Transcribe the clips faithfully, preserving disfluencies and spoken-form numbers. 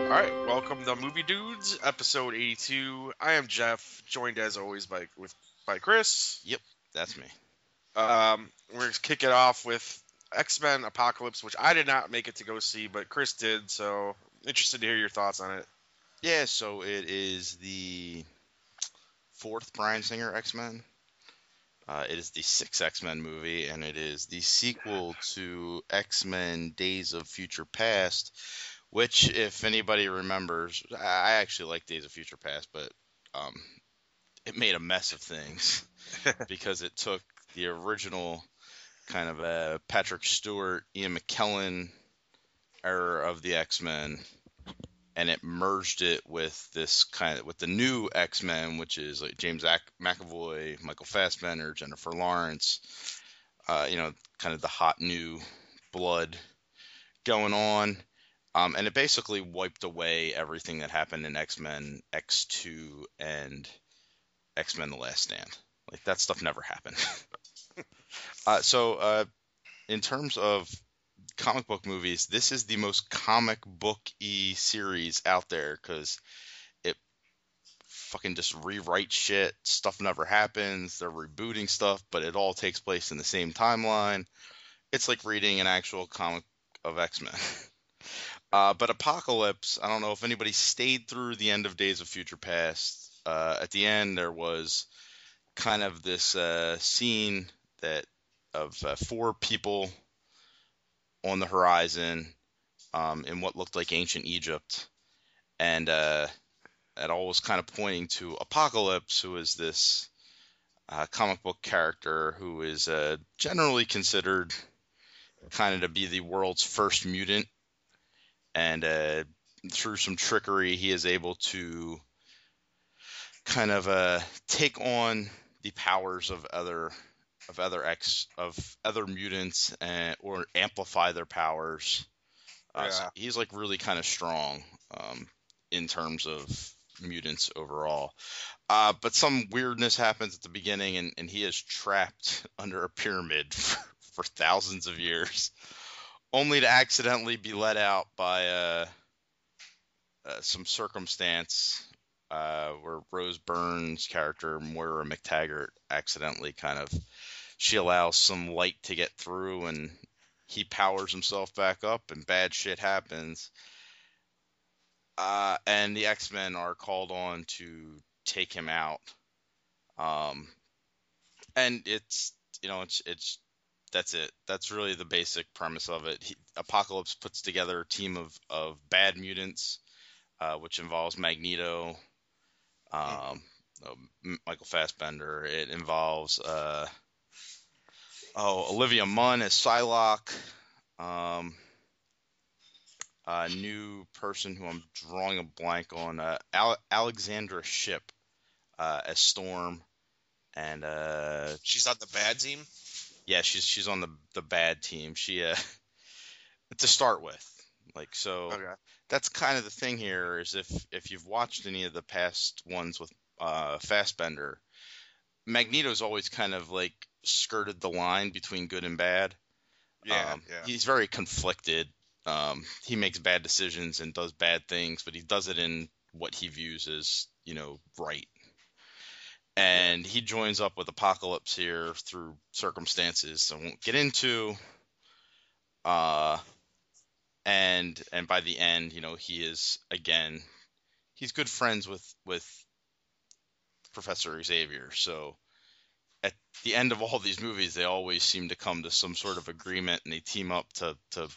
All right, welcome to Movie Dudes, episode eighty-two. I am Jeff, joined as always by with by Chris. Yep, that's me. Um, we're gonna kick it off with X-Men Apocalypse, which I did not make it to go see, but Chris did. So interested to hear your thoughts on it. Yeah, so it is the fourth Bryan Singer X-Men. Uh, it is the sixth X-Men movie, and it is the sequel to X-Men Days of Future Past, which, if anybody remembers, I actually like Days of Future Past, but um, it made a mess of things because it took the original kind of uh, Patrick Stewart, Ian McKellen era of the X-Men, and it merged it with this kind of with the new X-Men, which is like James McAvoy, Michael Fassbender, Jennifer Lawrence, uh, you know, kind of the hot new blood going on. Um, and it basically wiped away everything that happened in X-Men X two and X-Men The Last Stand. Like, that stuff never happened. uh, so uh, in terms of comic book movies, this is the most comic book-y series out there because it fucking just rewrites shit. Stuff never happens. They're rebooting stuff, but it all takes place in the same timeline. It's like reading an actual comic of X-Men. uh, but Apocalypse, I don't know if anybody stayed through the end of Days of Future Past. Uh, at the end, there was kind of this uh, scene that of uh, four people on the horizon um, in what looked like ancient Egypt, and uh, it all was kind of pointing to Apocalypse, who is this uh, comic book character who is uh, generally considered kind of to be the world's first mutant, and uh, through some trickery, he is able to kind of uh, take on the powers of other of other X of other mutants and or amplify their powers. Uh, Yeah. so he's like really kind of strong um, in terms of mutants overall. Uh, but some weirdness happens at the beginning, and, and he is trapped under a pyramid for, for thousands of years, only to accidentally be let out by uh, uh, some circumstance uh, where Rose Byrne's character, Moira McTaggart, accidentally kind of she allows some light to get through, and he powers himself back up, and bad shit happens. Uh, and the X-Men are called on to take him out. Um, and it's, you know, it's, it's, that's it. That's really the basic premise of it. He, Apocalypse puts together a team of, of bad mutants, uh, which involves Magneto, um, uh, Michael Fassbender. It involves, uh, oh, Olivia Munn as Psylocke. Um, a new person who I'm drawing a blank on, uh, Ale- Alexandra Shipp uh, as Storm, and uh, She's on the bad team. yeah, she's she's on the the bad team. She uh, to start with, like so. Okay. That's kind of the thing here is if if you've watched any of the past ones with uh, Fassbender, Magneto's always kind of like skirted the line between good and bad. Yeah. Um, yeah. He's very conflicted. Um, he makes bad decisions and does bad things, but he does it in what he views as, you know, right. And he joins up with Apocalypse here through circumstances I won't get into. Uh, and and by the end, you know, he is again, he's good friends with with Professor Xavier. So at the end of all these movies, they always seem to come to some sort of agreement, and they team up to to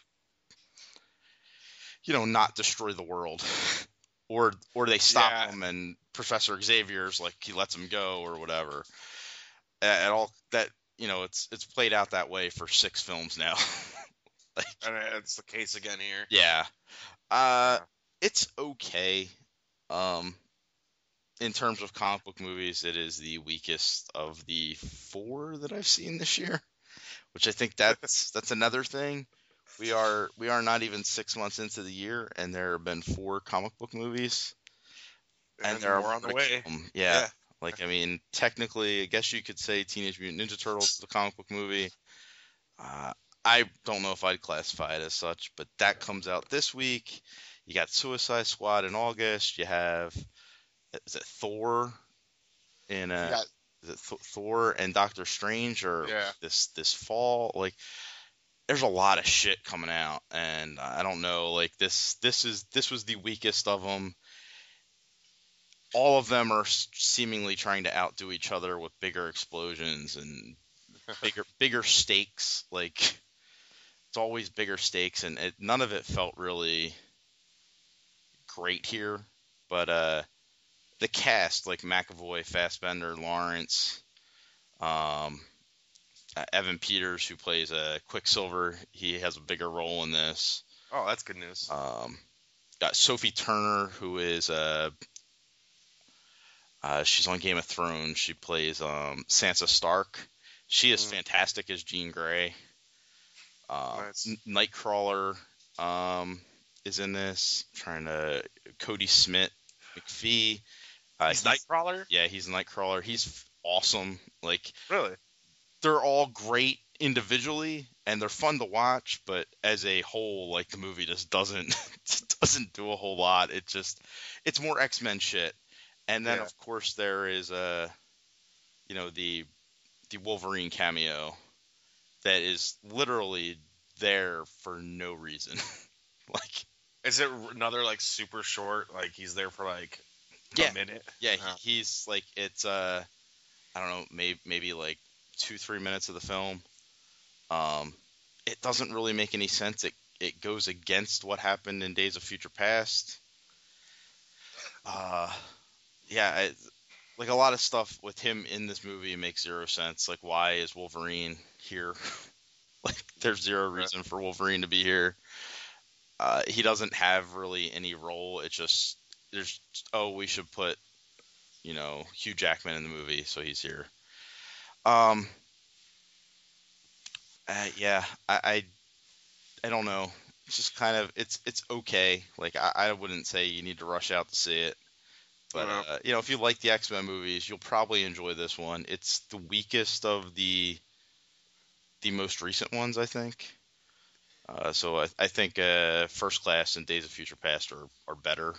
you know, not destroy the world, or or they stop Yeah. him, and Professor Xavier's like he lets him go or whatever. At all that you know, it's it's played out that way for six films now. like, And it's the case again here. yeah, uh, it's okay. Um, in terms of comic book movies, it is the weakest of the four that I've seen this year, which I think that's that's another thing. We are we are not even six months into the year, and there have been four comic book movies, And, and there are more on the more to way. come. Yeah. Yeah. Like I mean, technically, I guess you could say Teenage Mutant Ninja Turtles is a comic book movie. Uh, I don't know if I'd classify it as such, but that comes out this week. You got Suicide Squad in August. You have, is it Thor in You a, got is it Th- Thor and Doctor Strange or yeah. this this fall? Like, there's a lot of shit coming out, and I don't know. Like this this is this was the weakest of them. All of them are s- seemingly trying to outdo each other with bigger explosions and bigger bigger stakes. Like it's always bigger stakes, and it, none of it felt really great here. But uh, the cast, like McAvoy, Fassbender, Lawrence, um, uh, Evan Peters, who plays a uh, Quicksilver, he has a bigger role in this. Oh, that's good news. Um, got Sophie Turner, who is uh, uh, she's on Game of Thrones. She plays um, Sansa Stark. She is Mm, fantastic as Jean Grey. Uh, nice. N- Nightcrawler um, is in this. I'm trying to Cody Smith McPhee. Uh, He's he's Nightcrawler? Yeah, he's Nightcrawler. He's f- awesome. Like Really? they're all great individually and they're fun to watch, but as a whole, like the movie just doesn't doesn't do a whole lot. It just it's more X-Men shit. And then Yeah. of course there is uh you know the the Wolverine cameo that is literally there for no reason. Like Is it another like super short? Like he's there for like a yeah, minute? yeah, Oh, he, he's like it's uh I don't know, maybe maybe like two three minutes of the film. Um, it doesn't really make any sense. It it goes against what happened in Days of Future Past. Uh, yeah, I, like a lot of stuff with him in this movie makes zero sense. Like, why is Wolverine here? Like, there's zero okay. reason for Wolverine to be here. Uh, he doesn't have really any role. It's just there's oh we should put you know Hugh Jackman in the movie, so he's here. Um, uh, yeah, I, I I don't know. It's just kind of it's it's okay. Like I, I wouldn't say you need to rush out to see it, but Uh, uh, you know if you like the X-Men movies, you'll probably enjoy this one. It's the weakest of the the most recent ones, I think. Uh, so I, I think uh, First Class and Days of Future Past are, are better,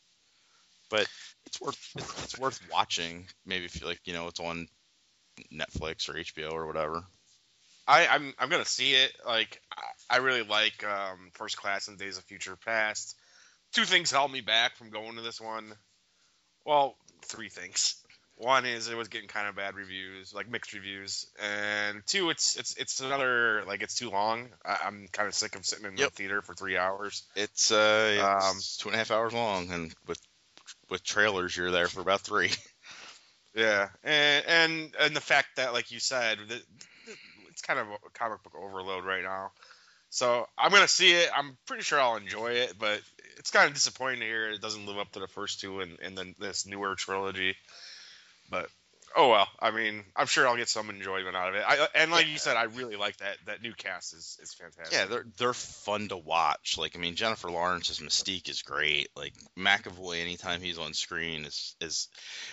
but it's worth it's, it's worth watching. Maybe if you like, you know, it's on Netflix or H B O or whatever. I, I'm I'm gonna see it. Like I, I really like um, First Class and Days of Future Past. Two things held me back from going to this one. Well, three things. One is it was getting kind of bad reviews, like mixed reviews, and two, it's it's it's another like it's too long. I, I'm kind of sick of sitting in the Yep, theater for three hours. it's uh yeah, Um, it's two and a half hours long, and with with trailers, you're there for about three. yeah, and and and the fact that, like you said, that it's kind of a comic book overload right now. So I'm gonna see it. I'm pretty sure I'll enjoy it, but it's kind of disappointing to hear it doesn't live up to the first two in, in the, this newer trilogy. But oh well. I mean, I'm sure I'll get some enjoyment out of it. I, and like you Yeah, said, I really like that that new cast is is yeah, fantastic. they're they're fun to watch. Like, I mean, Jennifer Lawrence's Mystique is great. Like McAvoy, anytime he's on screen, is is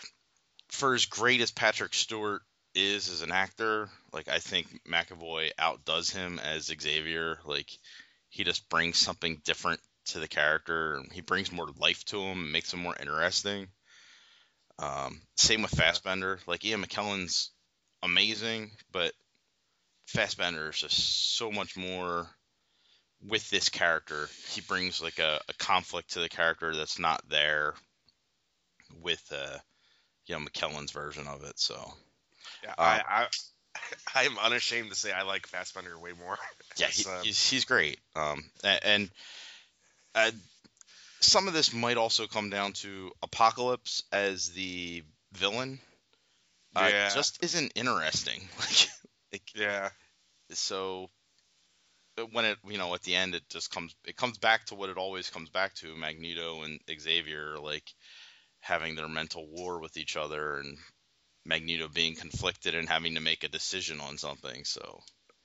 for as great as Patrick Stewart is as an actor. Like, I think McAvoy outdoes him as Xavier. Like, he just brings something different to the character. He brings more life to him, makes him more interesting. Um, same with Yeah, Fassbender. Like Ian McKellen's amazing, but Fassbender is just so much more with this character. He brings like a, a conflict to the character that's not there with uh you know McKellen's version of it. So yeah. um, I I I'm unashamed to say I like Fassbender way more. yeah, he, As, uh, he's he's great. Um, a- and uh, some of this might also come down to Apocalypse as the villain. Uh, yeah, just isn't interesting. Like, like yeah, so when it you know at the end it just comes it comes back to what it always comes back to. Magneto and Xavier like having their mental war with each other and Magneto being conflicted and having to make a decision on something. So,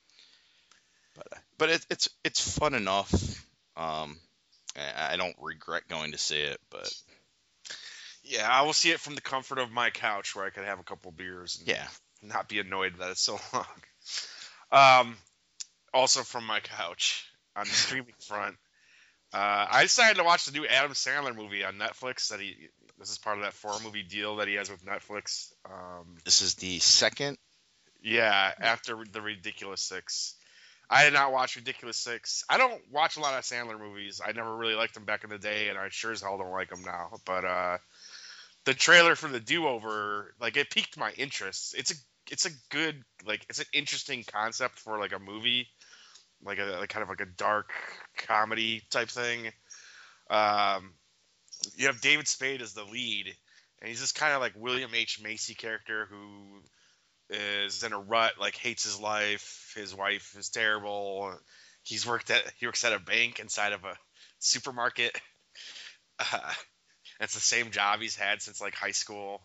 but but it, it's it's fun enough. Um, I, I don't regret going to see it, but yeah. I will see it from the comfort of my couch where I could have a couple beers yeah, and not be annoyed that it's so long. Um, also from my couch on the streaming front. Uh, I decided to watch the new Adam Sandler movie on Netflix. That he this is part of that four movie deal that he has with Netflix. Um, This is the second. yeah, after the Ridiculous Six. I did not watch Ridiculous Six. I don't watch a lot of Sandler movies. I never really liked them back in the day, and I sure as hell don't like them now. But uh, the trailer for the Do Over, like, it piqued my interest. It's a it's a good, like, it's an interesting concept for like a movie, like a like kind of like a dark comedy type thing. Um, you have David Spade as the lead, and he's this kind of like William H Macy character who is in a rut, like hates his life. His wife is terrible. He's worked at he works at a bank inside of a supermarket. Uh, it's the same job he's had since like high school,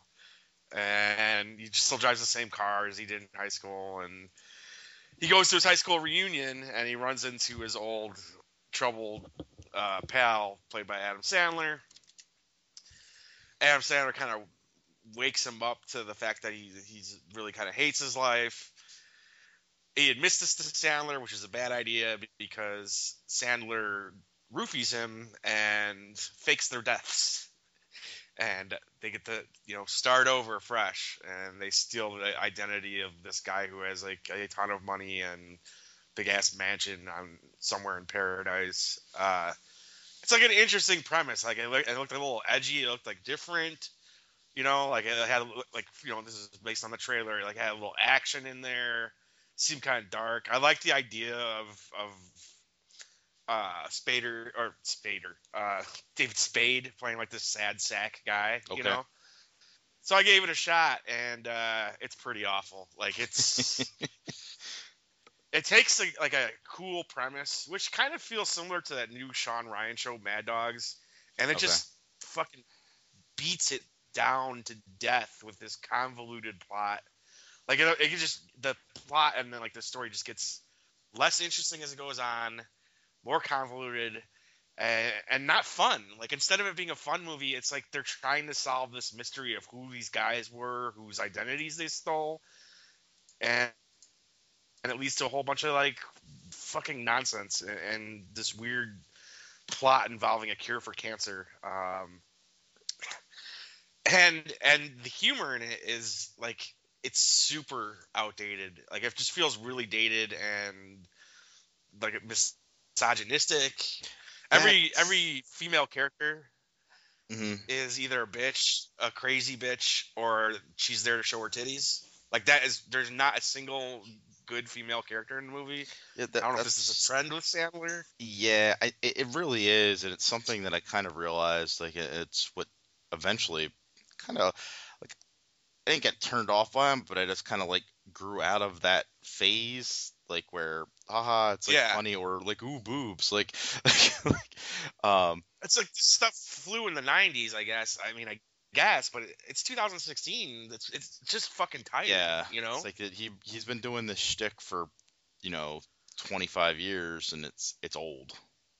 and he still drives the same car as he did in high school. And he goes to his high school reunion, and he runs into his old troubled uh, pal, played by Adam Sandler. Adam Sandler kind of wakes him up to the fact that he he's really kind of hates his life. He admits this to Sandler, which is a bad idea because Sandler roofies him and fakes their deaths. And they get to, you know, start over fresh, and they steal the identity of this guy who has like a ton of money and big ass mansion on somewhere in paradise. Uh, it's like an interesting premise. Like it looked, it looked a little edgy. It looked like different. You know, like it had like you know this is based on the trailer. Like it had a little action in there. Seemed kind of dark. I like the idea of of uh, Spader or Spader, uh, David Spade playing like this sad sack guy. You Okay. know, so I gave it a shot, and uh, it's pretty awful. Like it's it takes a, like a cool premise, which kind of feels similar to that new Sean Ryan show, Mad Dogs, and it Okay. just fucking beats it down to death with this convoluted plot. Like it, it just the plot and then like the story just gets less interesting as it goes on, more convoluted, and, and not fun. Like instead of it being a fun movie, it's like they're trying to solve this mystery of who these guys were, whose identities they stole, and and it leads to a whole bunch of like fucking nonsense and, and this weird plot involving a cure for cancer. Um, and and the humor in it is like it's super outdated. Like it just feels really dated and like misogynistic. Every That's- every female character Mhm. is either a bitch, a crazy bitch, or she's there to show her titties. Like that is there's not a single good female character in the movie. Yeah, I that, don't know if that's, this is a trend with Sandler. Yeah, I, it it really is, and it's something that I kind of realized. Like it- it's what eventually kind of like I didn't get turned off by him, but I just kind of like grew out of that phase, like where haha, it's like Yeah. funny or like ooh boobs, like, like um It's like this stuff flew in the nineties, I guess. I mean, I guess, but it- it's two thousand sixteen. It's it's just fucking tight. yeah, you know. it's like that he he's been doing this shtick for you know twenty-five years, and it's it's old.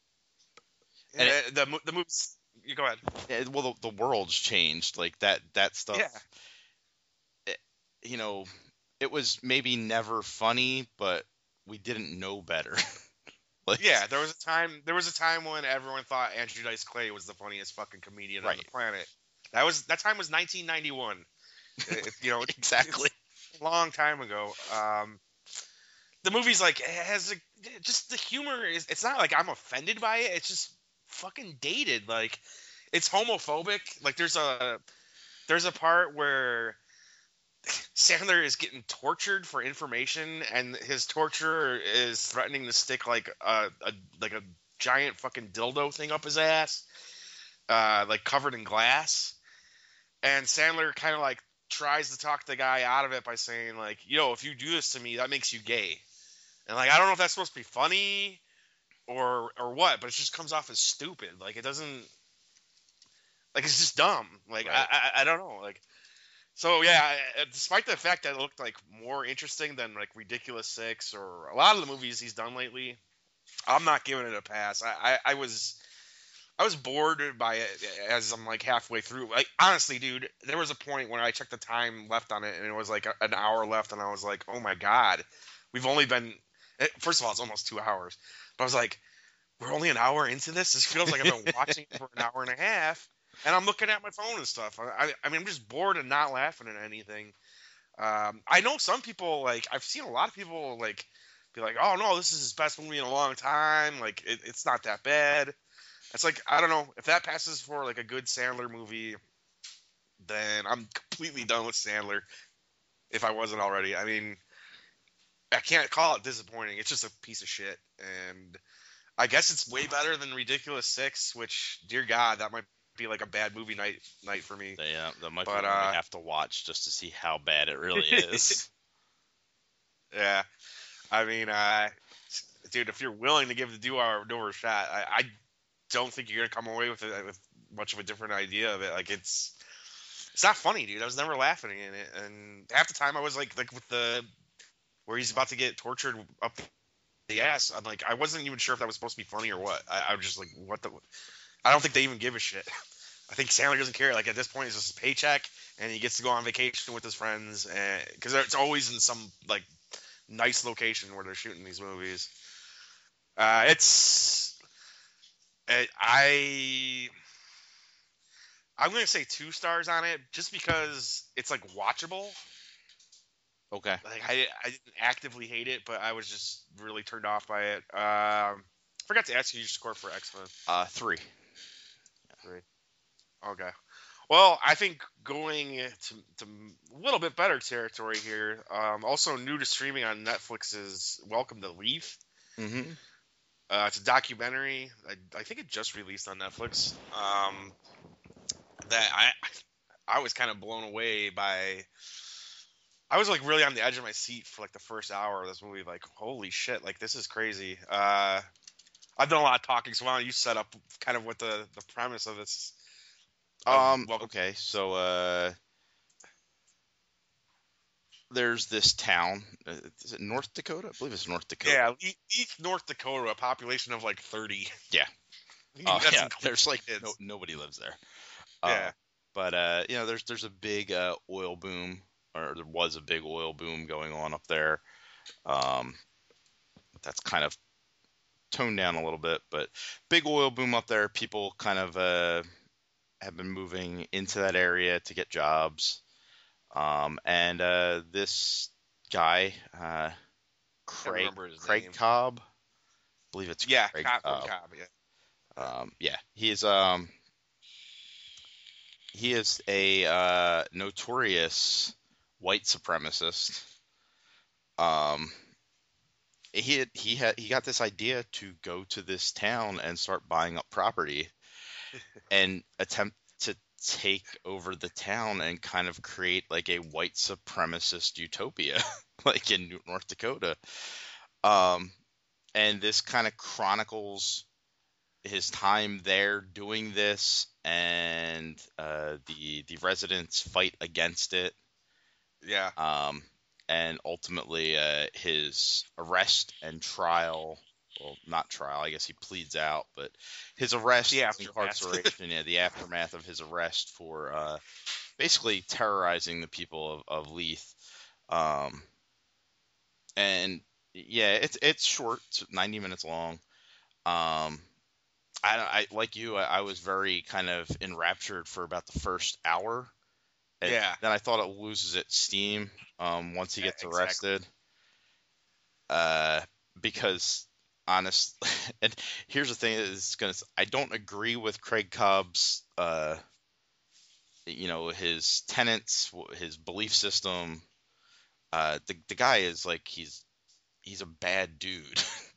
And and uh, the mo- the movies. You go ahead. Eh, well, the, the world's changed, like that that stuff. Yeah. it- you know, it was maybe never funny, but we didn't know better. Like, Yeah, there was a time. There was a time when everyone thought Andrew Dice Clay was the funniest fucking comedian on Right. the planet. That was that time was nineteen ninety-one. It- it- you know, it- Exactly. it's a long time ago. Um, the movie's like it has a, just the humor is. It's not like I'm offended by it. It's just fucking dated. Like it's homophobic. Like there's a there's a part where Sandler is getting tortured for information, and his torturer is threatening to stick like a, a like a giant fucking dildo thing up his ass, uh, like covered in glass. And Sandler kind of like tries to talk the guy out of it by saying like, "Yo, if you do this to me, that makes you gay." And like, I don't know if that's supposed to be funny or or what, but it just comes off as stupid. Like it doesn't. Like it's just dumb. Like Right. I, I I don't know. Like. So yeah, I- despite the fact that it looked like more interesting than like Ridiculous Six or a lot of the movies he's done lately, I'm not giving it a pass. I, I, I was I was bored by it as I'm like halfway through. Like honestly, dude, there was a point when I checked the time left on it and it was like a- an hour left, and I was like, oh my god, we've only been. It, first of all, it's almost two hours. But I was like, we're only an hour into this. This feels like I've been watching it for an hour and a half, and I'm looking at my phone and stuff. I, I, I mean, I'm just bored and not laughing at anything. Um, I know some people like I've seen a lot of people like be like, "Oh no, this is his best movie in a long time. Like it, it's not that bad." It's like I don't know if that passes for like a good Sandler movie, then I'm completely done with Sandler. If I wasn't already, I mean, I can't call it disappointing. It's just a piece of shit, and I guess it's way better than Ridiculous Six, which, dear God, that might be like a bad movie night night for me. Yeah, that might But be one uh, we have to watch just to see how bad it really is. yeah, I mean, uh, dude, if you're willing to give the do-over do a shot, I, I don't think you're gonna come away with it with much of a different idea of it. Like it's, it's not funny, dude. I was never laughing in it, and half the time I was like, like with the where he's about to get tortured up the ass. I'm like, I wasn't even sure if that was supposed to be funny or what. I, I was just like, what the? I don't think they even give a shit. I think Sandler doesn't care. Like at this point, it's just a paycheck, and he gets to go on vacation with his friends, and because it's always in some like nice location where they're shooting these movies. Uh, it's it, I I'm gonna say two stars on it just because it's like watchable. Okay. Like I I didn't actively hate it, but I was just really turned off by it. Um, forgot to ask you your score for X-Men. Uh, three. Three. Okay. Well, I think going to, to a little bit better territory here. Um, also new to streaming on Netflix is Welcome to Leaf. Mm-hmm. Uh, it's a documentary. I, I think it just released on Netflix. Um, that I I was kind of blown away by. I was like really on the edge of my seat for like the first hour of this movie. Like, holy shit! Like this is crazy. Uh, I've done a lot of talking, so why don't you set up kind of what the, the premise of this? Of Um. Welcome- Okay. So, uh, there's this town. Uh, is it North Dakota? I believe it's North Dakota. Yeah, E- East North Dakota, a population of like thirty. Yeah. Uh, Uh, yeah. There's like kids. no, nobody lives there. Yeah. Uh, but uh, you know, there's there's a big uh, oil boom, or there was a big oil boom going on up there. Um, that's kind of toned down a little bit, but big oil boom up there. People kind of uh, have been moving into that area to get jobs. Um, and uh, this guy, uh, Craig, remember his Craig name. Cobb, I believe it's Yeah, Craig Cobb, Cobb. Cobb, yeah. Um, yeah, he is um, he is a uh, notorious white supremacist. Um, he had, he had he got this idea to go to this town and start buying up property and attempt to take over the town and kind of create like a white supremacist utopia like in North Dakota. Um, and this kind of chronicles his time there doing this and uh, the the residents fight against it. Yeah. Um, and ultimately uh, his arrest and trial. Well, not trial. I guess he pleads out, but his arrest, The aftermath. incarceration, yeah, the aftermath of his arrest for uh, basically terrorizing the people of, of Leith. Um, and yeah, it's it's short, it's ninety minutes long. Um, I, I like you. I, I was very kind of enraptured for about the first hour. And Yeah. then I thought it loses its steam um, once he Yeah, gets exactly. arrested. Uh, because honest, and here's the thing: is gonna I don't agree with Craig Cobb's, uh, you know, his tenets, his belief system. Uh, the the guy is like he's he's a bad dude.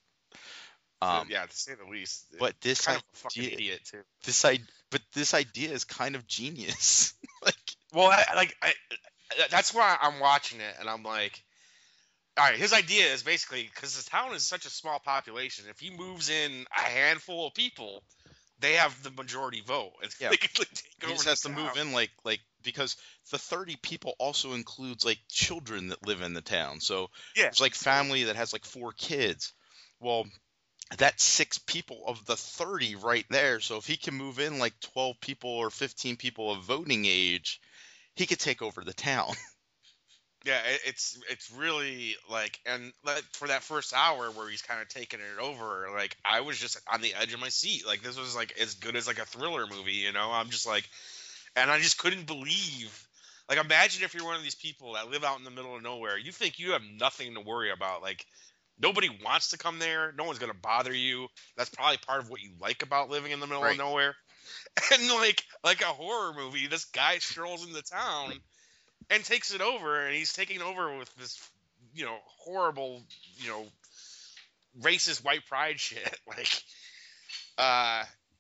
um, yeah, to say the least. but this kind of a fucking idea- idiot too. this I but this idea is kind of genius. like Well, I, like I, that's why I'm watching it, and I'm like, all right. His idea is basically because this town is such a small population. If he moves in a handful of people, they have the majority vote. And Yeah. they can like, take he over just the has to town. move in like like because the thirty people also includes like children that live in the town. So Yeah. there's like family that has like four kids. Well, that's six people of the thirty right there. So if he can move in like twelve people or fifteen people of voting age, he could take over the town. Yeah, it, it's it's really like, and like for that first hour where he's kind of taking it over, like I was just on the edge of my seat. Like this was like as good as like a thriller movie, you know? I'm just like, and I just couldn't believe. Like imagine if you're one of these people that live out in the middle of nowhere. You think you have nothing to worry about. Like nobody wants to come there. No one's gonna bother you. That's probably part of what you like about living in the middle of Right. nowhere. And like like a horror movie, this guy strolls into town and takes it over, and he's taking over with this, you know, horrible, you know, racist white pride shit. Like, uh,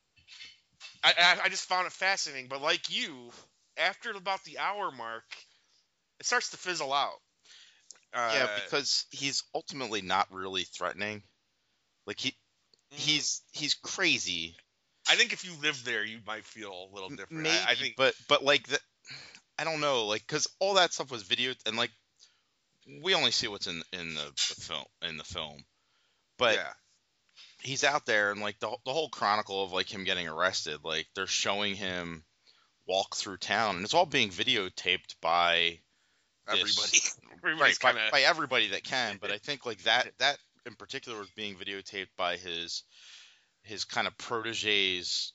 I, I I just found it fascinating. But like you, after about the hour mark, it starts to fizzle out. Yeah, Uh, because he's ultimately not really threatening. Like he he's he's crazy. I think if you lived there, you might feel a little M- different. Maybe, I, I think, but but like the, I don't know, like because all that stuff was video, and like we only see what's in in the, the film in the film, but yeah, he's out there, and like the the whole chronicle of like him getting arrested, like they're showing him walk through town, and it's all being videotaped by everybody, this everybody's right by, kind of, by everybody that can. But I think like that that in particular was being videotaped by his his kind of protege's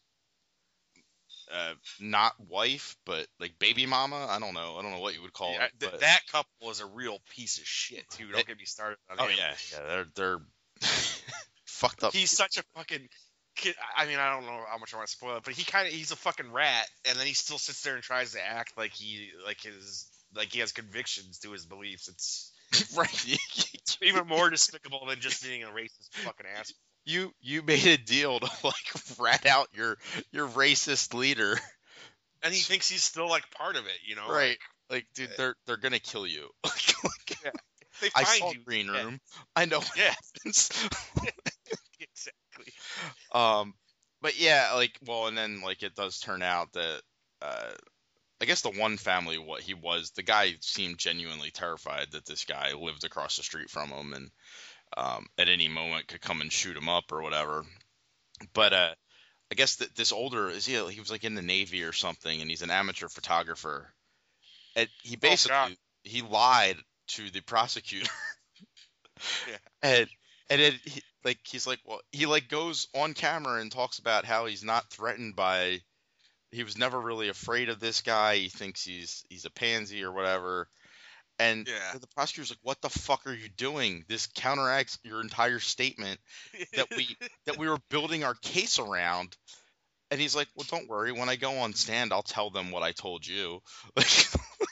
uh, not wife, but like baby mama. I don't know. I don't know what you would call yeah, it, th- but that couple is a real piece of shit too. Don't it, get me started on oh him. yeah, yeah, they're they're fucked up. He's such a fucking kid. I mean, I don't know how much I want to spoil it, but he kind of he's a fucking rat, and then he still sits there and tries to act like he like his like he has convictions to his beliefs. It's Right. even more despicable than just being a racist fucking ass. You you made a deal to like rat out your your racist leader. And he thinks he's still like part of it, you know? Right. Like, dude, they're they're gonna kill you. Like, Yeah. They I find saw you. Green Yeah. Room. I know what Yeah. happens. Exactly. Um, but yeah, like, well, and then like it does turn out that uh, I guess the one family, what he was, the guy seemed genuinely terrified that this guy lived across the street from him, and um, at any moment could come and shoot him up or whatever. But uh, I guess that this older is he? He was like in the Navy or something, and he's an amateur photographer. And he Oh God. basically he lied to the prosecutor, Yeah. and and it, he, like he's like, well, he like goes on camera and talks about how he's not threatened by. He was never really afraid of this guy. He thinks he's he's a pansy or whatever. And Yeah. the prosecutor's like, "What the fuck are you doing? This counteracts your entire statement that we that we were building our case around." And he's like, "Well, don't worry. When I go on stand, I'll tell them what I told you." Like,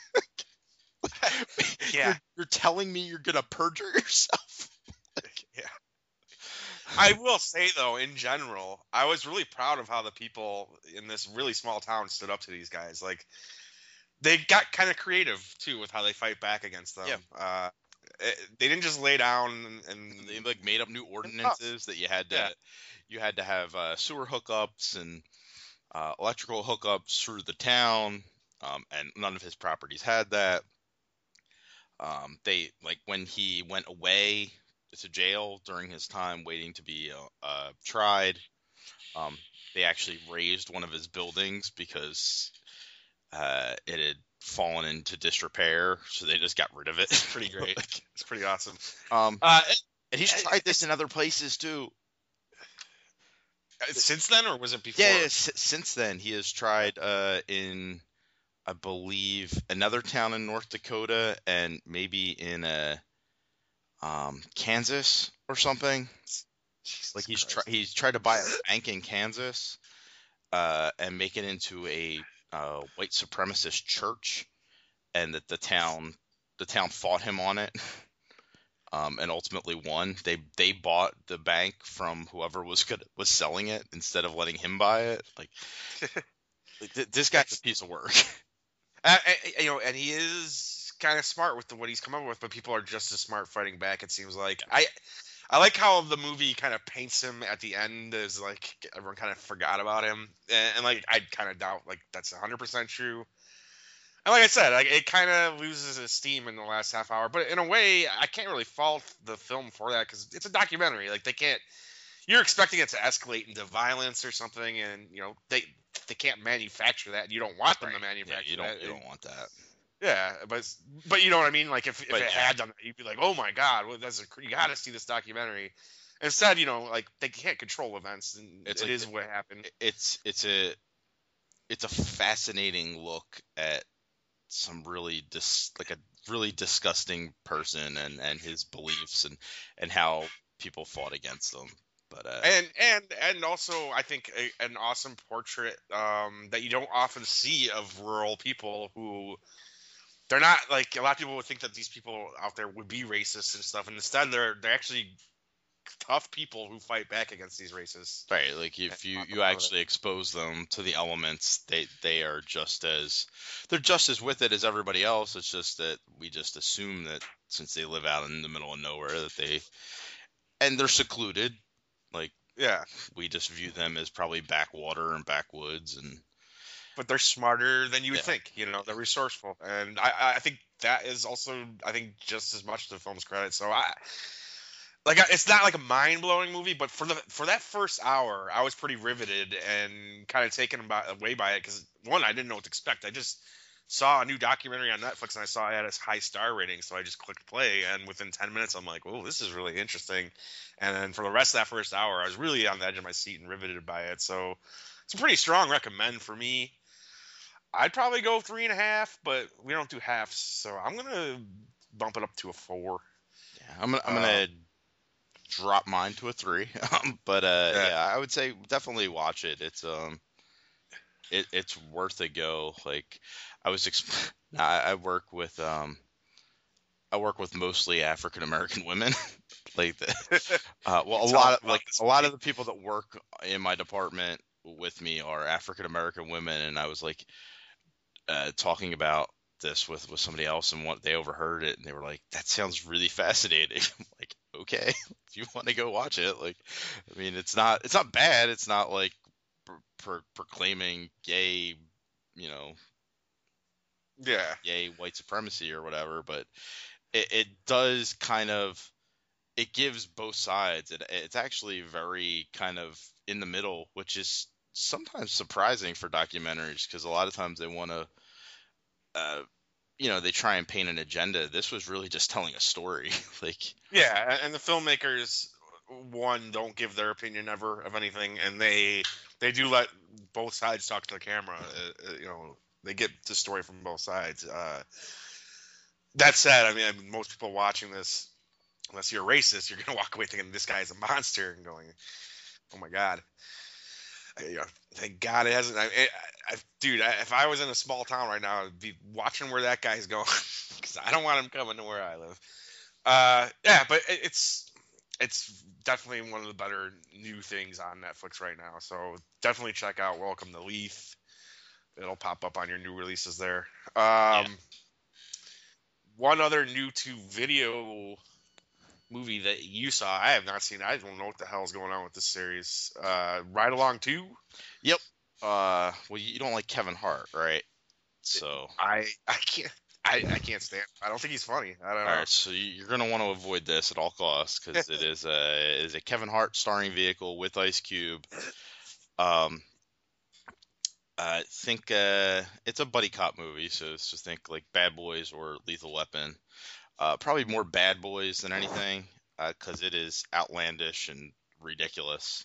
Yeah. you're, you're telling me you're gonna perjure yourself? Yeah. I will say though, in general, I was really proud of how the people in this really small town stood up to these guys. Like they got kind of creative too with how they fight back against them. Yeah. Uh, it, they didn't just lay down and, and They like made up new ordinances that you had to Yeah. you had to have uh, sewer hookups and uh, electrical hookups through the town, um, and none of his properties had that. Um, they like when he went away to jail during his time waiting to be uh, uh, tried. Um, they actually raised one of his buildings because uh, it had fallen into disrepair, so they just got rid of it. It's pretty great. It's pretty awesome. um, Uh, and he's it- tried this in other places too. since then, or was it before? Yeah, yeah, s- since then he has tried uh, in, I believe, another town in North Dakota and maybe in a um, Kansas or something. Jesus Like he's Christ. tried he's tried to buy a bank in Kansas uh, and make it into a uh, white supremacist church, and that the town the town fought him on it, um, and ultimately won. They they bought the bank from whoever was good was selling it instead of letting him buy it. Like, like th- this guy's a piece of work. Uh, uh, you know, and he is kind of smart with the, what he's come up with, but people are just as smart fighting back. It seems like I, I like how the movie kind of paints him at the end as like everyone kind of forgot about him, and, and like I kind of doubt like that's one hundred percent true. And like I said, like it kind of loses its steam in the last half hour, but in a way, I can't really fault the film for that because it's a documentary. Like they can't, you're expecting it to escalate into violence or something, and you know they they can't manufacture that. You don't want them to Right. Yeah, manufacture you don't that. you don't want that. Yeah, but but you know what I mean. Like if if But it yeah, had done that, you'd be like, oh my god, well, that's a, you got to see this documentary. Instead, you know, like they can't control events, and it's it like is what happened. it's it's a it's a fascinating look at some really dis like a really disgusting person and and his beliefs and and how people fought against them. But uh, And and and also, I think a, an awesome portrait um, that you don't often see of rural people who they're not like a lot of people would think that these people out there would be racist and stuff, and instead they're they're actually tough people who fight back against these racists. right, like if you you actually expose them to the elements, they they are just as they're just as with it as everybody else. It's just that we just assume that since they live out in the middle of nowhere that they and they're secluded, like Yeah, we just view them as probably backwater and backwoods and but they're smarter than you would yeah. think. You know, they're resourceful, and I I think that is also I think just as much the film's credit. So I. Like it's not like a mind blowing movie, but for the for that first hour, I was pretty riveted and kind of taken by, away by it because one, I didn't know what to expect. I just saw a new documentary on Netflix and I saw it had a high star rating, so I just clicked play, and within ten minutes, I'm like, "Oh, this is really interesting." And then for the rest of that first hour, I was really on the edge of my seat and riveted by it. So it's a pretty strong recommend for me. I'd probably go three and a half, but we don't do halves, so I'm gonna bump it up to a four. Yeah, I'm gonna, I'm gonna Uh, drop mine to a three. Um, but uh, yeah. yeah, I would say definitely watch it. It's um, it, it's worth a go. Like I was, exp- I, I work with um, I work with mostly African American women. like, the, uh, well, a Tell lot us of about like this a lot of movie. the people that work in my department with me are African American women, and I was like uh, talking about this with with somebody else and what they overheard it and they were like, that sounds really fascinating. I'm like, okay, if you want to go watch it, like, I mean, it's not it's not bad. It's not like pro- pro- proclaiming gay, you know, Yeah. gay white supremacy or whatever, but it, it does kind of it gives both sides. It, it's actually very kind of in the middle, which is sometimes surprising for documentaries because a lot of times they want to uh, you know, they try and paint an agenda. This was really just telling a story. like, Yeah, and the filmmakers, one, don't give their opinion ever of anything, and they they do let both sides talk to the camera. Uh, uh, you know, they get the story from both sides. Uh, that said, I mean, I mean, most people watching this, unless you're a racist, you're gonna walk away thinking this guy's a monster and going, "Oh my god." I, you know, thank God it hasn't. I, I, I, dude, I, if I was in a small town right now, I'd be watching where that guy's going because I don't want him coming to where I live. Uh, yeah, but it, it's it's definitely one of the better new things on Netflix right now. So definitely check out Welcome to Leith. It'll pop up on your new releases there. yeah. Um, one other new to video movie that you saw, I have not seen. I don't know what the hell's going on with this series. Uh, Ride Along two. Yep. Uh, well, you don't like Kevin Hart, right? So, I I can't. I, I can't stand. I don't think he's funny. I don't all know. right. So you're gonna want to avoid this at all costs because it is a it is a Kevin Hart starring vehicle with Ice Cube. Um, I think uh, it's a buddy cop movie, so it's just think like Bad Boys or Lethal Weapon. Uh, probably more Bad Boys than anything, because uh, it is outlandish and ridiculous.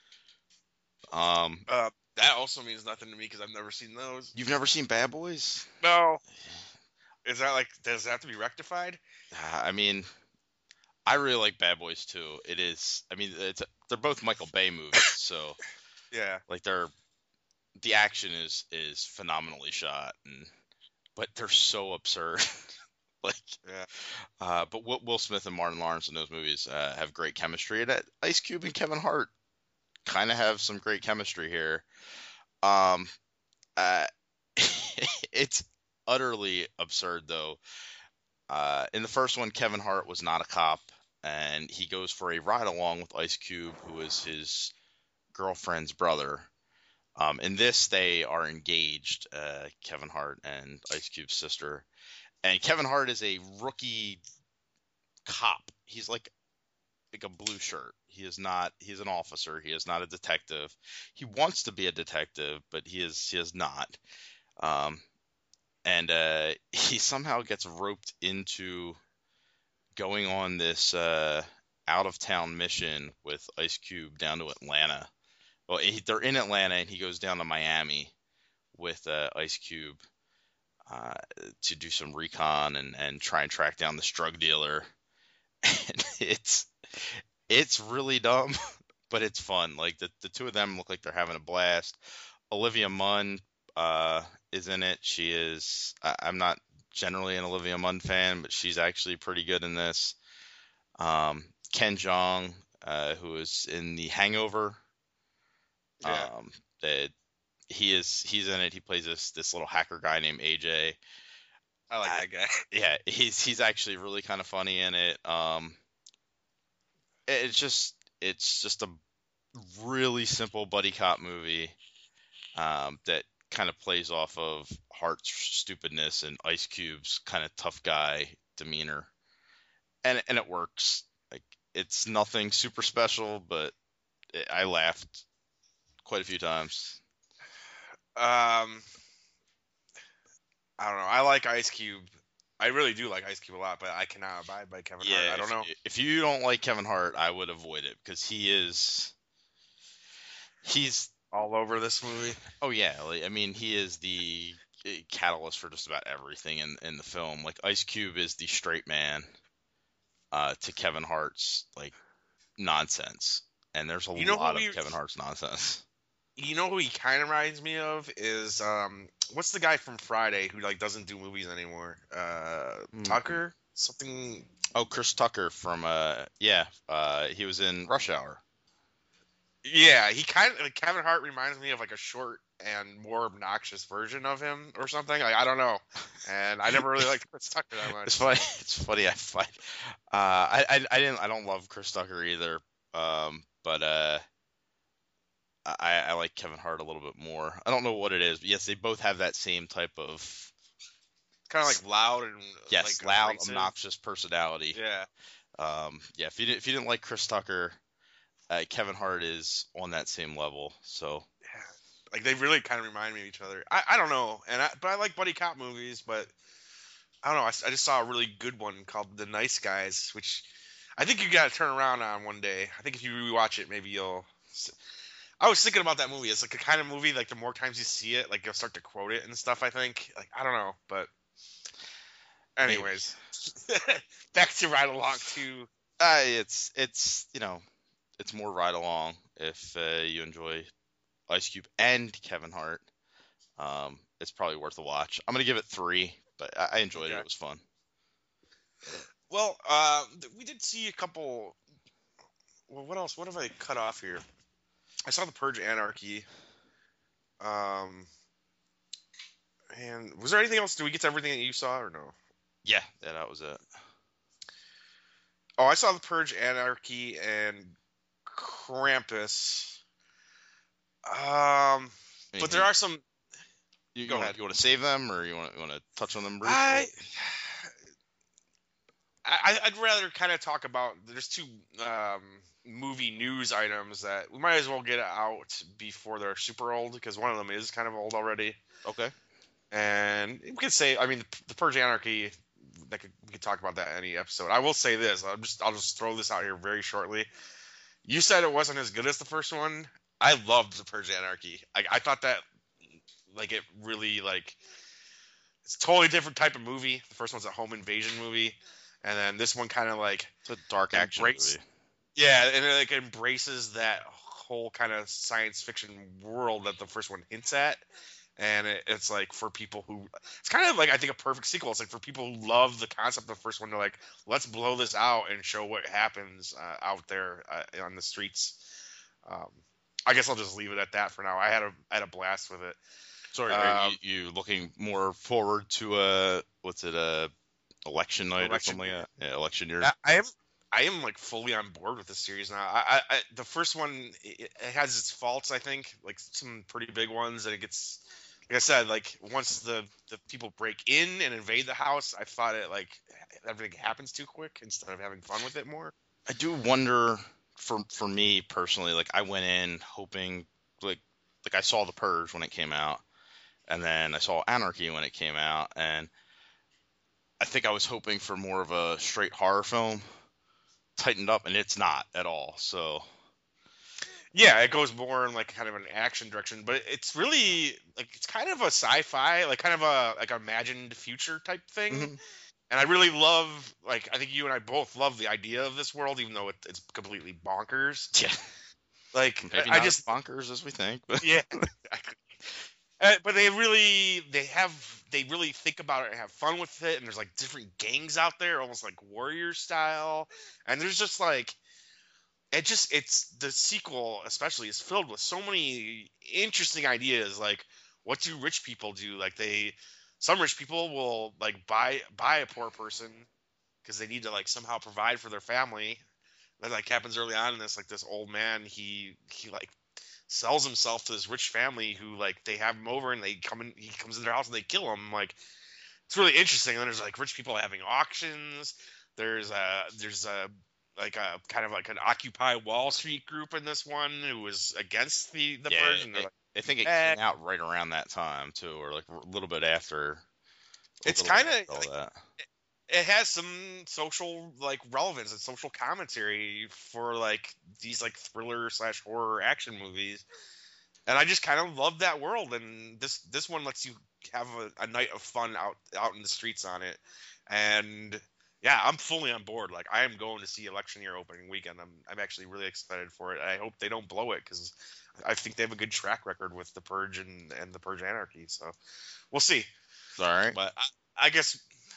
Um, Uh, that also means nothing to me because I've never seen those. you've never seen Bad Boys? No, is that like does that have to be rectified? Uh, I mean, I really like Bad Boys too. It is, I mean, it's they're both Michael Bay movies, so Yeah, like they're the action is is phenomenally shot, and but they're so absurd. like, yeah. uh, but Will, Will Smith and Martin Lawrence in those movies uh, have great chemistry. And uh, Ice Cube and Kevin Hart kind of have some great chemistry here. Um, uh, it's utterly absurd though. Uh, in the first one, Kevin Hart was not a cop, and he goes for a ride along with Ice Cube, who is his girlfriend's brother. Um, in this, they are engaged, uh, Kevin Hart and Ice Cube's sister. And Kevin Hart is a rookie cop. He's like like a blue shirt. He is not. He's an officer. He is not a detective. He wants to be a detective, but he is. He is not. Um, and uh, he somehow gets roped into going on this uh, out of town mission with Ice Cube down to Atlanta. Well, he, they're in Atlanta, and he goes down to Miami with uh, Ice Cube uh, to do some recon and, and try and track down this drug dealer. And it's it's really dumb, but it's fun. Like the the two of them look like they're having a blast. Olivia Munn uh, is in it. She is. I, I'm not generally an Olivia Munn fan, but she's actually pretty good in this. Um, Ken Jeong, uh, who is in The Hangover. Yeah. Um, that he is. He's in it. He plays this this little hacker guy named A J. I like I, that guy. yeah, he's he's actually really kind of funny in it. Um, it- it's just it's just a really simple buddy cop movie um, that kind of plays off of Hart's stupidness and Ice Cube's kind of tough guy demeanor, and and it works. Like it's nothing super special, but it, I laughed quite a few times. Um, I don't know. I like Ice Cube. I really do like Ice Cube a lot, but I cannot abide by Kevin Hart. Yeah, I don't if, know. if you don't like Kevin Hart, I would avoid it because he is he's All over this movie. oh yeah, like, I mean he is the uh, catalyst for just about everything in in the film. Like Ice Cube is the straight man uh, to Kevin Hart's like nonsense, and there's a You know lot who of he, Kevin Hart's nonsense. you know who he kind of reminds me of is um, what's the guy from Friday who like doesn't do movies anymore? Uh, Hmm. Tucker something. Oh, Chris Tucker from uh yeah, uh he was in Rush Hour. Yeah, he kind of like Kevin Hart reminds me of like a short and more obnoxious version of him or something. Like I don't know, and I never really liked Chris Tucker that much. It's funny. It's funny. I find uh I, I I didn't I don't love Chris Tucker either. Um, but uh I I like Kevin Hart a little bit more. I don't know what it is, but yes, they both have that same type of Kind of like loud and yes, like loud, abrasive. obnoxious personality. Yeah. Um, yeah. If you didn't if you didn't like Chris Tucker, uh, Kevin Hart is on that same level. So Yeah, like they really kind of remind me of each other. I, I don't know, and I, but I like buddy cop movies. But I don't know. I, s- I just saw a really good one called The Nice Guys, which I think you got to turn around on one day. I think if you rewatch it, maybe you'll. s- I was thinking about that movie. It's like a kind of movie like the more times you see it, like you'll start to quote it and stuff. I think. Like I don't know, but maybe. anyways, back to Ride Along two. Uh, it's it's you know it's more ride along if uh, you enjoy Ice Cube and Kevin Hart. Um, it's probably worth a watch. I'm gonna give it three, but I, I enjoyed it. Okay. It was fun. Well, uh, th- we did see a couple. Well, what else? What have I cut off here? I saw the Purge Anarchy. Um, and was there anything else? Did we get to everything that you saw or no? Yeah, yeah, that was it. Oh, I saw the Purge Anarchy and Krampus. Um, but there are some. You, Go you want ahead. you want to save them or you want you want to touch on them briefly? I, I I'd rather kind of talk about. There's two um, movie news items that we might as well get out before they're super old because one of them is kind of old already. Okay. And we could say, I mean, the Purge Anarchy. That could, we could talk about that in any episode. I will say this. I'll just I'll just throw this out here very shortly. You said it wasn't as good as the first one. I loved the Purge Anarchy. I, I thought that like it really like it's a totally different type of movie. The first one's a home invasion movie, and then this one kind of like It's a dark action embrace, movie. yeah, and it like embraces that whole kind of science fiction world that the first one hints at. And it, it's like for people who, it's kind of like I think a perfect sequel. It's like for people who love the concept of the first one, they're like, let's blow this out and show what happens uh, out there uh, on the streets. Um, I guess I'll just leave it at that for now. I had a I had a blast with it. Sorry, are Um, you, you looking more forward to uh what's it uh election night or Election something like that? Yeah, election year. I, I am I am like fully on board with the series now. I, I, I the first one it, it has its faults, I think, like some pretty big ones, and it gets like I said, like once the the people break in and invade the house, I thought it like everything happens too quick instead of having fun with it more. I do wonder for for me personally, like I went in hoping like like I saw The Purge when it came out, and then I saw Anarchy when it came out, and I think I was hoping for more of a straight horror film, tightened up, and it's not at all. So Yeah, it goes more in like kind of an action direction, but it's really like it's kind of a sci-fi, like kind of a like imagined future type thing. mhm. And I really love, like, I think you and I both love the idea of this world, even though it, it's completely bonkers. Yeah, Like, maybe I not as just, bonkers as we think, but yeah, Uh, but they really, they have, they really think about it and have fun with it. And there's like different gangs out there, almost like warrior style. And there's just like, it just, it's the sequel especially is filled with so many interesting ideas. Like, what do rich people do? Like, they, some rich people will like buy buy a poor person because they need to like somehow provide for their family. That like happens early on in this. Like this old man, he he like sells himself to this rich family who like they have him over and they come in. He comes in their house and they kill him. Like it's really interesting. And then there's like rich people having auctions. There's a there's a like a kind of like an Occupy Wall Street group in this one who was against the the yeah, purge, and they're it, like, I think it eh. came out right around that time too, or like a little bit after, a It's little bit kind of after all that. it has some social like relevance and social commentary for like these like thriller slash horror action movies, and I just kind of love that world. And this this one lets you have a, a night of fun out out in the streets on it, and yeah, I'm fully on board. Like I am going to see election year opening weekend. I'm I'm actually really excited for it. I hope they don't blow it because I think they have a good track record with the Purge and and the Purge Anarchy. So we'll see. All right. But I, I guess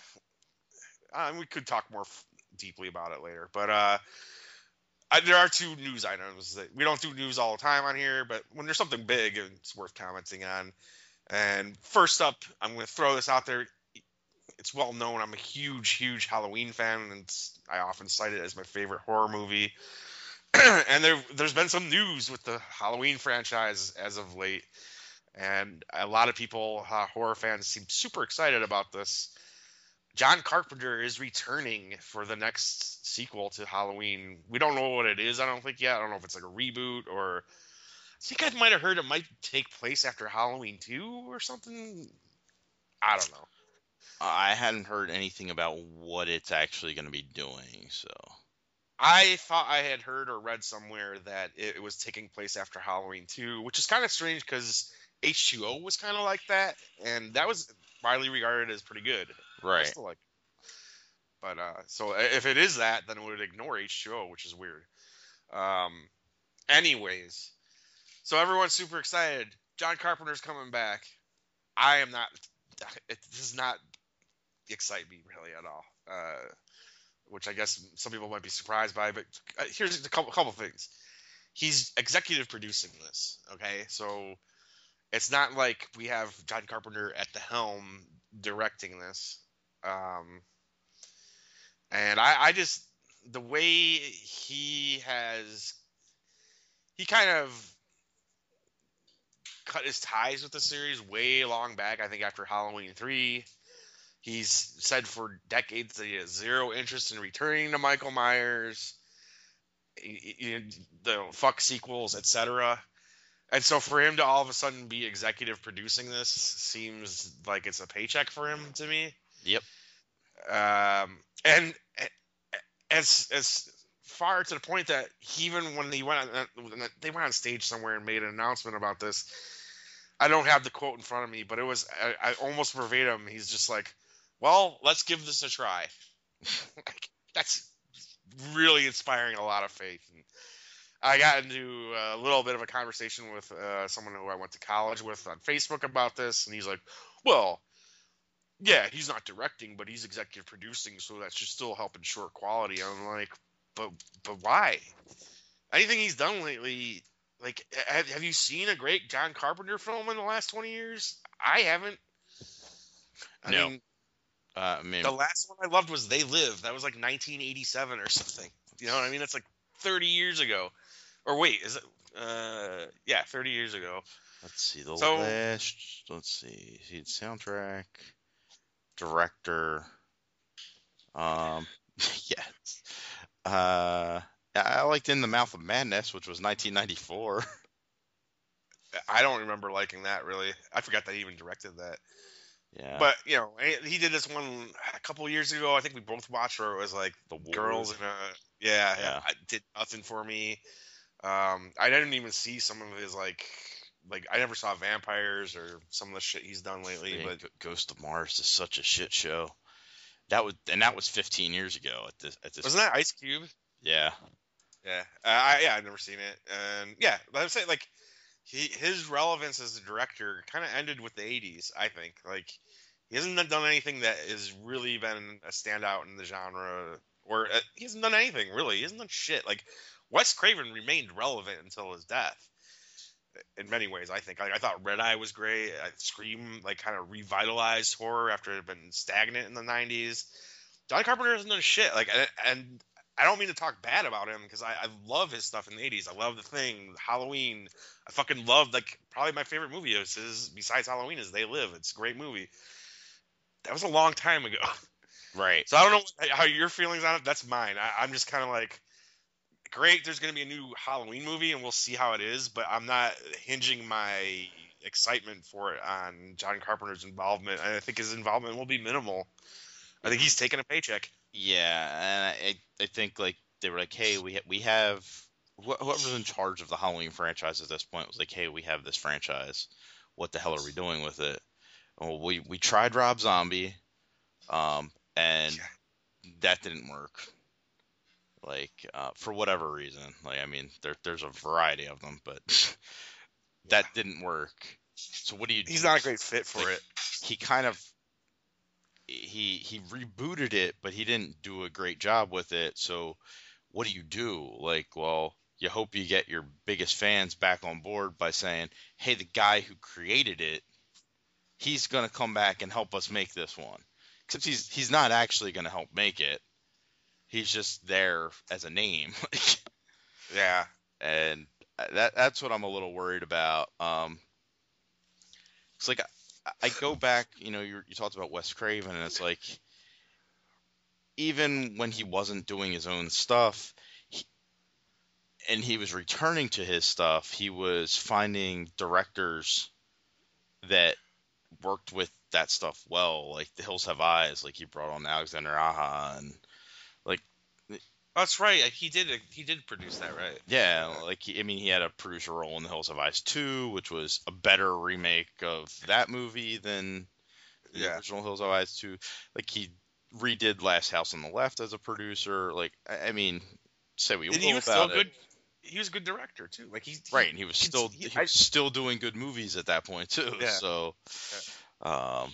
uh, we could talk more f- deeply about it later. But uh, I, there are two news items that we don't do news all the time on here, but when there's something big, it's worth commenting on. And first up, I'm going to throw this out there. It's well known I'm a huge, huge Halloween fan, and it's, I often cite it as my favorite horror movie. And there, there's been some news with the Halloween franchise as of late, and a lot of people, uh, horror fans, seem super excited about this. John Carpenter is returning for the next sequel to Halloween. We don't know what it is, I don't think yet. I don't know if it's like a reboot or I think I might have heard it might take place after Halloween two or something. I don't know. I hadn't heard anything about what it's actually going to be doing, so I thought I had heard or read somewhere that it, it was taking place after Halloween two, which is kind of strange because H two O was kind of like that, and that was widely regarded as pretty good. I right. still like But uh, so if it is that, then it would ignore H two O, which is weird. Um, anyways, so everyone's super excited. John Carpenter's coming back. I am not. It does not excite me really at all. Uh, which I guess some people might be surprised by. But uh, here's a couple, couple things. He's executive producing this. Okay, so it's not like we have John Carpenter at the helm directing this. Um, And I, I just the way he has he kind of cut his ties with the series way long back. I think after Halloween three, he's said for decades that he has zero interest in returning to Michael Myers, he- he- the fuck sequels, et cetera. And so for him to all of a sudden be executive producing this seems like it's a paycheck for him to me. Yep. Um, and as as far to the point that he, even when he went on, they went on stage somewhere and made an announcement about this. I don't have the quote in front of me, but it was I, I almost verbatim. He's just like, "Well, let's give this a try." Like, that's really inspiring a lot of faith. And I got into a little bit of a conversation with uh, someone who I went to college with on Facebook about this, and he's like, "Well, yeah, he's not directing, but he's executive producing, so that should still help ensure quality." I'm like, but but why? Anything he's done lately, like, have, have you seen a great John Carpenter film in the last twenty years? I haven't. I No. mean, Uh, I mean, the last one I loved was They Live. That was like nineteen eighty-seven or something. You know what I mean? That's like thirty years ago. Or wait, is it? Uh, yeah, thirty years ago. let's see the So last. Let's see. See soundtrack, director. Um, yes. Uh, I liked In the Mouth of Madness, which was nineteen ninety-four. I don't remember liking that really. I forgot that he even directed that. Yeah. But you know, he did this one a couple years ago. I think we both watched where it was like The Ward. girls in a yeah, yeah. Yeah. I did nothing for me. Um, I didn't even see some of his like like I never saw Vampires or some of the shit he's done lately. Freaking But G- Ghost of Mars is such a shit show. That was and that was fifteen years ago at this at this. wasn't that Ice Cube? Yeah. Yeah, uh, I yeah, I've never seen it, and yeah, but I'm saying like he his relevance as a director kind of ended with the eighties. I think like he hasn't done anything that has really been a standout in the genre, or uh, he hasn't done anything really. He hasn't done shit. Like Wes Craven remained relevant until his death. In many ways, I think. Like, I thought Red Eye was great. I, Scream like kind of revitalized horror after it had been stagnant in the nineties. John Carpenter hasn't done shit. Like, and, and I don't mean to talk bad about him because I, I love his stuff in the eighties. I love The Thing, Halloween. I fucking loved like probably my favorite movie is, is besides Halloween is They Live. It's a great movie. That was a long time ago. Right. So I don't know how your feelings on it. That's mine. I, I'm just kind of like, great, there's going to be a new Halloween movie, and we'll see how it is, but I'm not hinging my excitement for it on John Carpenter's involvement. I think his involvement will be minimal. I think he's taking a paycheck. Yeah, and I I think like they were like, hey, we ha- we have wh- whoever's in charge of the Halloween franchise at this point was like, hey, we have this franchise. What the hell are we doing with it? Well, we we tried Rob Zombie, um, and that didn't work. Like uh, for whatever reason, like I mean, there there's a variety of them, but that didn't work. So what do you? He's do? not a great fit for Like, it. He kind of he he rebooted it, but he didn't do a great job with it. So what do you do? Like, well, you hope you get your biggest fans back on board by saying, hey, the guy who created it, he's gonna come back and help us make this one. Except he's he's not actually gonna help make it. He's just there as a name. Yeah. And that that's what I'm a little worried about. Um, it's like I, I go back, you know, you you talked about Wes Craven, and it's like even when he wasn't doing his own stuff, he, and he was returning to his stuff, he was finding directors that worked with that stuff well, like The Hills Have Eyes, like he brought on Alexander Aja, and like That's right. He did. He did produce that, right? yeah, like he, I mean, he had a producer role in The Hills Have Eyes two, which was a better remake of that movie than the Yeah. original Hills Have Eyes two. Like he redid Last House on the Left as a producer. Like I, I mean, say we And will he was about still it. good. He was a good director too. Like he, he Right, and he was he- still he- he I- was still doing good movies at that point too. Yeah. So, um,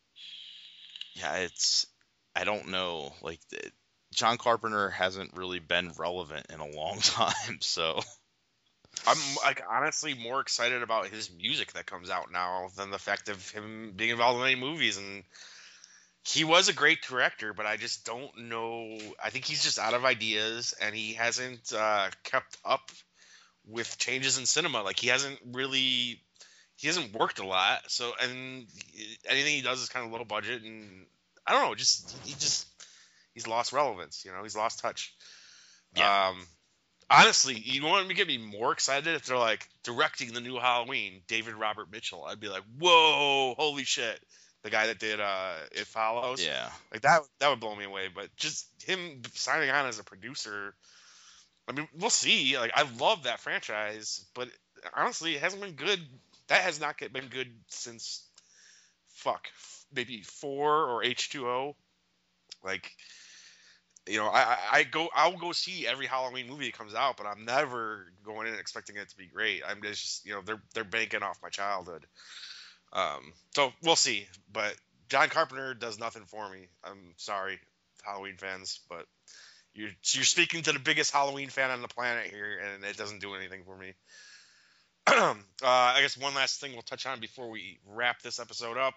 yeah, it's I don't know. Like th- John Carpenter hasn't really been relevant in a long time. So, I'm like honestly more excited about his music that comes out now than the fact of him being involved in any movies. And he was a great director, but I just don't know. I think he's just out of ideas, and he hasn't uh, kept up with changes in cinema. Like he hasn't really, he hasn't worked a lot. So, and anything he does is kind of low budget, and I don't know. Just he just he's lost relevance. You know, he's lost touch. Yeah. Um, honestly, you want to get me more excited if they're like directing the new Halloween, David Robert Mitchell. I'd be like, whoa, holy shit. The guy that did uh, It Follows. yeah, Like that that would blow me away. But just him signing on as a producer, I mean, we'll see. Like I love that franchise, but honestly, it hasn't been good. That has not get- been good since fuck maybe four or H two O. Like, you know, I, I I go I'll go see every Halloween movie that comes out, but I'm never going in expecting it to be great. I'm just, you know, they're they're banking off my childhood. Um, so we'll see. But John Carpenter does nothing for me. I'm sorry, Halloween fans, but you're you're speaking to the biggest Halloween fan on the planet here, and it doesn't do anything for me. uh, I guess one last thing we'll touch on before we wrap this episode up.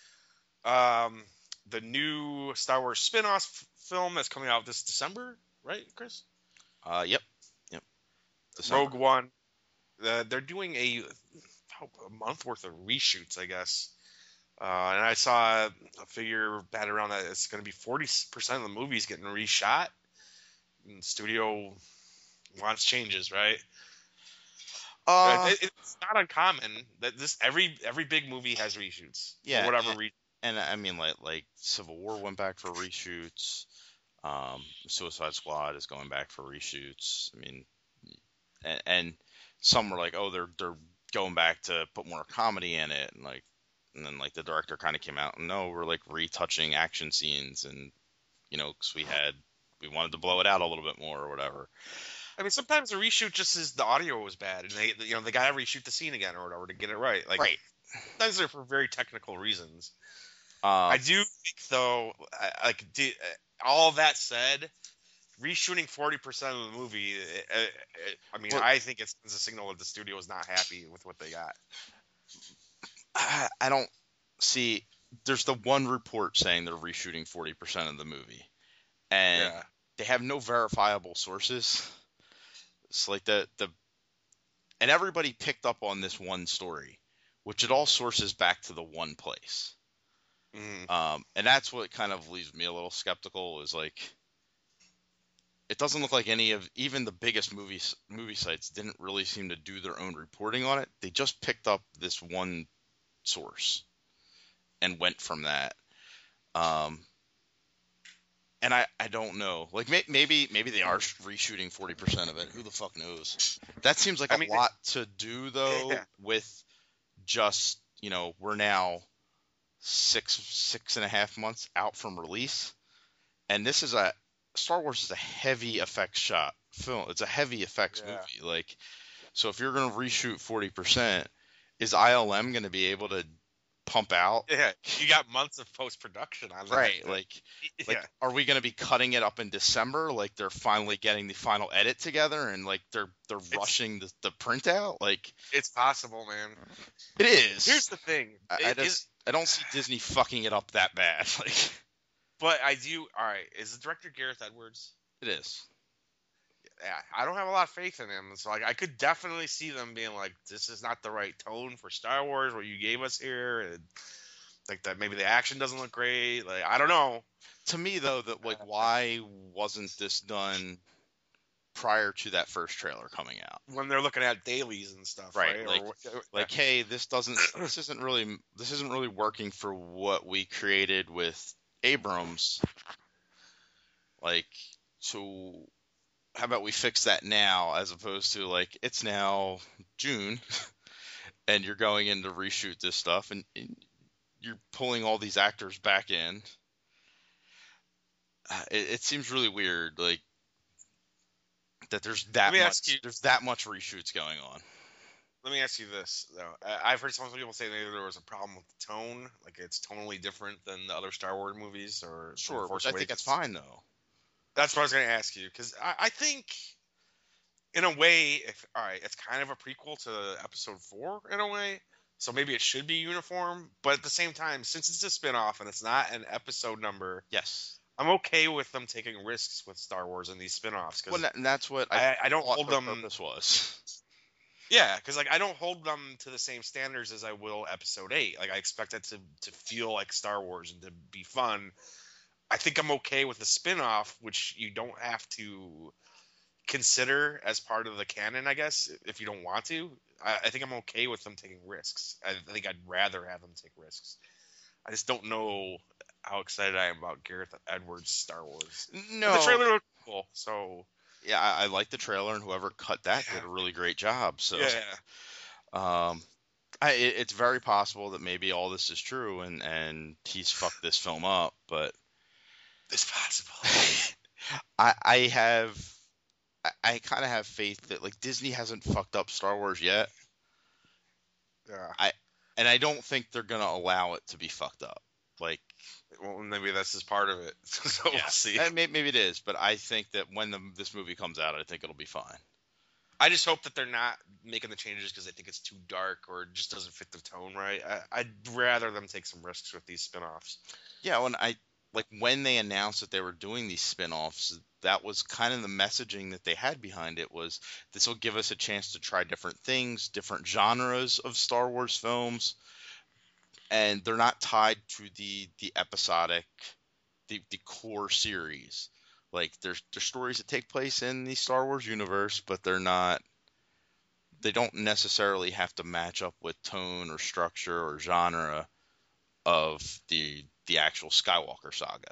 Um, the new Star Wars spin-off f- film that's coming out this December, right, Chris? uh, yep, yep. December. Rogue One. Uh, they're doing a, a month worth of reshoots, I guess. Uh, and I saw a figure batted around that it's going to be forty percent of the movies getting reshot. And studio wants changes, right? Uh, It, it's not uncommon that this every every big movie has reshoots yeah, for whatever and, reason. and I mean, like like Civil War went back for reshoots. Um, Suicide Squad is going back for reshoots. I mean, and, and some were like, oh, they're they're going back to put more comedy in it, and like, and then like the director kind of came out and no, we're like retouching action scenes, and you know, because we had we wanted to blow it out a little bit more or whatever. I mean, sometimes the reshoot just is the audio was bad, and they you know they got to reshoot the scene again or whatever to get it right. Like, Right. sometimes they're for very technical reasons. Uh, I do think though, I- like do, all that said, reshooting forty percent of the movie, it, it, it- I mean, Well- I think it's, it's a signal that the studio is not happy with what they got. I, I don't see. There's the one report saying they're reshooting forty percent of the movie, and Yeah. they have no verifiable sources. It's like the the, and everybody picked up on this one story, which it all sources back to the one place. Mm. Um, and that's what kind of leaves me a little skeptical. Is like, it doesn't look like any of even the biggest movies movie sites didn't really seem to do their own reporting on it. They just picked up this one source and went from that. Um, and I, I don't know. Like may, maybe maybe they are reshooting forty percent of it. Who the fuck knows? That seems like I a mean, lot to do though. Yeah. With just you know we're now six six and a half months out from release, and this is a Star Wars is a heavy effects shot film. It's a heavy effects Yeah. movie. Like, so if you're gonna reshoot forty percent, is I L M gonna be able to pump out? Yeah, you got months of post production on that. Right, like, like, yeah. are we going to be cutting it up in December? Like, they're finally getting the final edit together, and like they're they're It's- rushing the, the printout. Like, It's possible, man. it is. Here's the thing. I, I It just is- I don't see Disney fucking it up that bad. Like, but I do. All right, is the director Gareth Edwards? it is. Yeah, I don't have a lot of faith in him. So like, I could definitely see them being like, "This is not the right tone for Star Wars. What you gave us here." And like that, maybe the action doesn't look great. Like, I don't know. To me, though, that like, why wasn't this done prior to that first trailer coming out? When they're looking at dailies and stuff, Right, right? like- Or- Like, hey, this doesn't, this isn't really, this isn't really working for what we created with Abrams. Like, so how about we fix that now, as opposed to like it's now June, and you're going in to reshoot this stuff, and, and you're pulling all these actors back in. Uh, It, it seems really weird, like that. There's that Let me much. ask you- There's that much reshoots going on. Let me ask you this though. I- I've heard some people say maybe there was a problem with the tone, like it's tonally different than the other Star Wars movies, or Sure, Force which I think that's Awakens. fine though. That's what I was going to ask you, because I, I think, in a way, if all right, it's kind of a prequel to Episode Four in a way, so maybe it should be uniform. But at the same time, since it's a spin-off and it's not an episode number, Yes. I'm okay with them taking risks with Star Wars in these spin-offs. Because Well, and that's what I, I, I don't thought hold her them. purpose was. Yeah, because like I don't hold them to the same standards as I will Episode Eight. Like I expect it to to feel like Star Wars and to be fun. I think I'm okay with the spin-off, which you don't have to consider as part of the canon, I guess, if you don't want to. I, I think I'm okay with them taking risks. I, I think I'd rather have them take risks. I just don't know how excited I am about Gareth Edwards' Star Wars. No. The trailer looked cool, so Yeah, I, I like the trailer, and whoever cut that did a really great job. So, yeah. um, I, it, it's very possible that maybe all this is true, and and he's fucked this film up. But It's possible. I I have I, I kind of have faith that like Disney hasn't fucked up Star Wars yet, Yeah. and I don't think they're gonna allow it to be fucked up. Like, Well, maybe this is part of it. So yeah, we'll see. and maybe, maybe it is, but I think that when the, this movie comes out, I think it'll be fine. I just hope that they're not making the changes because they think it's too dark or it just doesn't fit the tone right. I, I'd rather them take some risks with these spin-offs. Yeah, when I like when they announced that they were doing these spin-offs, that was kind of the messaging that they had behind it was this will give us a chance to try different things, different genres of Star Wars films, and they're not tied to the the episodic, the the core series. Like there's there's stories that take place in the Star Wars universe, but they're not they don't necessarily have to match up with tone or structure or genre of the the actual Skywalker saga.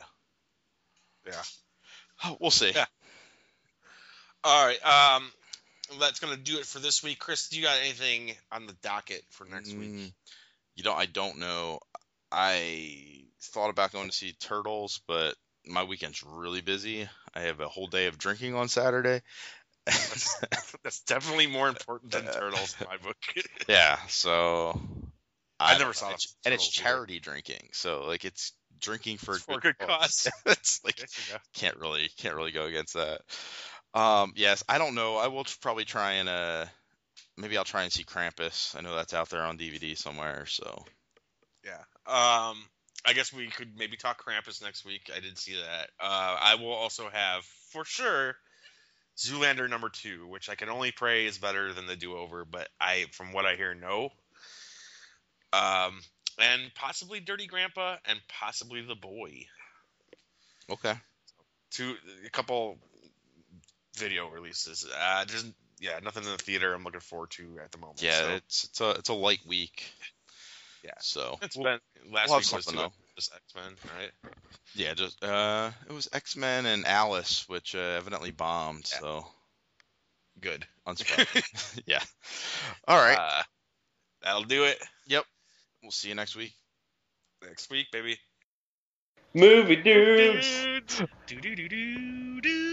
Yeah. We'll see. Yeah. All right. Um, that's gonna do it for this week. Chris, do you got anything on the docket for next Mm, week? You know, I don't know. I thought about going to see Turtles, but my weekend's really busy. I have a whole day of drinking on Saturday. That's, that's definitely more important than Turtles in my book. Yeah, so I, I never don't know. saw It's- the and it's Turtles either. charity drinking, so like it's drinking for, It's for a good cause. It's like Yes, you go. can't really can't really go against that. Um, yes, I don't know. I will tr- probably try and uh maybe I'll try and see Krampus. I know that's out there on D V D somewhere. So Yeah. Um, I guess we could maybe talk Krampus next week. I did see that. Uh, I will also have for sure Zoolander number two, which I can only pray is better than the Do Over, but I, from what I hear, no. Um, and possibly Dirty Grandpa and possibly The Boy. okay, Two, a couple video releases. Uh, just yeah, nothing in the theater. I'm looking forward to at the moment. yeah, so. it's it's a it's a light week. Yeah. So It's we'll, been last we'll have week was something two, though. just X-Men, right? Yeah, just uh, it was X-Men and Alice, which uh, evidently bombed. Yeah. So Good. unsurprising. Yeah. All right. Uh, that'll do it. Yep. We'll see you next week. Next week, baby. Movie dudes. Do do do do do.